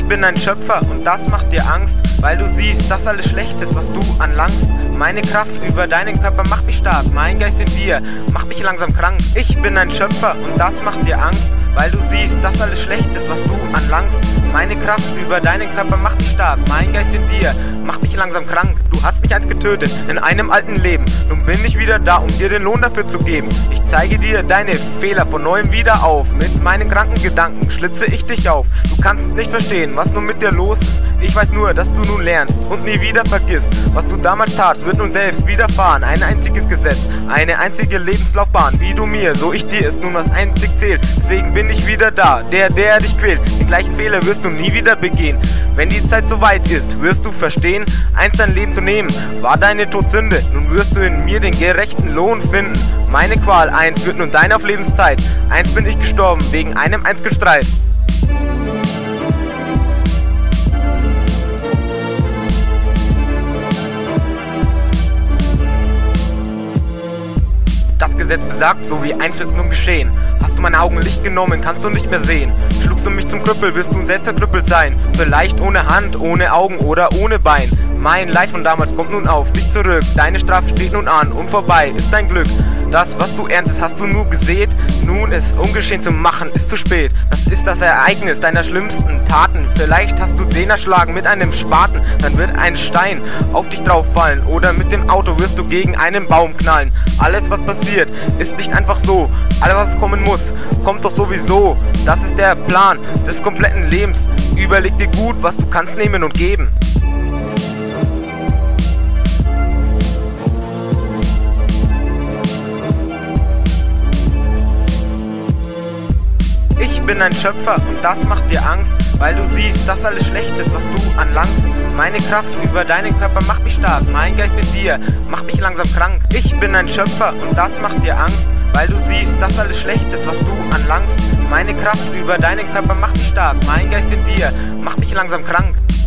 bin ein Schöpfer und das macht dir Angst, weil du siehst, dass alles schlecht ist, was du anlangst. Meine Kraft über deinen Körper macht mich stark, mein Geist in dir macht mich langsam krank. Ich bin ein Schöpfer und das macht dir Angst, weil du siehst, dass alles schlecht ist, was du anlangst. Meine Kraft über deinen Körper macht mich stark, mein Geist in dir macht mich langsam krank. Du hast mich einst getötet in einem alten Leben, nun bin ich wieder da, um dir den Lohn dafür zu geben. Ich zeige dir deine Fehler von neuem wieder auf, mit meinen kranken Gedanken schlitze ich dich auf. Du kannst nicht verstehen, was nun mit dir los ist. Ich weiß nur, dass du nun lernst und nie wieder vergisst. Was du damals tatst, wird nun selbst widerfahren. Ein einziges Gesetz, eine einzige Lebenslaufbahn. Wie du mir, so ich dir, ist nun was einzig zählt. Deswegen bin ich wieder da, der dich quält. Den gleichen Fehler wirst du nie wieder begehen. Wenn die Zeit so weit ist, wirst du verstehen, einst dein Leben zu nehmen, war deine Todsünde. Nun wirst du in mir den gerechten Lohn finden. Meine Qual, einst wird nun deine auf Lebenszeit. Einst bin ich gestorben, wegen einem einzigen Streit. Das Gesetz besagt, so wie einst wird nun geschehen. Hast du mein Augenlicht genommen, kannst du nicht mehr sehen. Schlugst du mich zum Krüppel, wirst du selbst verkrüppelt sein. Vielleicht ohne Hand, ohne Augen oder ohne Bein. Mein Leid von damals kommt nun auf dich zurück. Deine Strafe steht nun an und vorbei ist dein Glück. Das, was du erntest, hast du nur gesät. Nun ist ungeschehen zu machen, ist zu spät. Das ist das Ereignis deiner schlimmsten Taten. Vielleicht hast du den erschlagen mit einem Spaten. Dann wird ein Stein auf dich drauf fallen. Oder mit dem Auto wirst du gegen einen Baum knallen. Alles, was passiert, ist nicht einfach so. Alles, was kommen muss, kommt doch sowieso. Das ist der Plan des kompletten Lebens. Überleg dir gut, was du kannst nehmen und geben. Ich bin ein Schöpfer und das macht dir Angst, weil du siehst, dass alles schlecht ist, was du anlangst. Meine Kraft über deinen Körper macht mich stark, mein Geist in dir macht mich langsam krank. Ich bin ein Schöpfer und das macht dir Angst, weil du siehst, dass alles schlecht ist, was du anlangst. Meine Kraft über deinen Körper macht mich stark, mein Geist in dir macht mich langsam krank.